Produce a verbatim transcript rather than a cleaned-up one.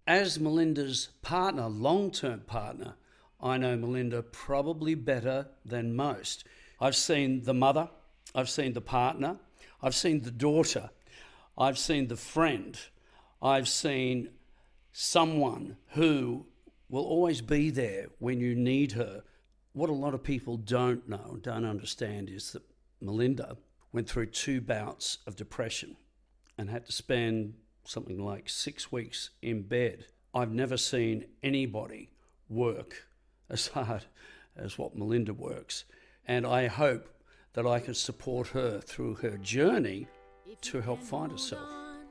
As Melinda's partner, long-term partner, I know Melinda probably better than most. I've seen the mother, I've seen the partner, I've seen the daughter, I've seen the friend, I've seen someone who will always be there when you need her. What a lot of people don't know, don't understand, is that Melinda went through two bouts of depression and had to spend something like six weeks in bed. I've never seen anybody work as hard as what Melinda works. And I hope that I can support her through her journey to help find herself.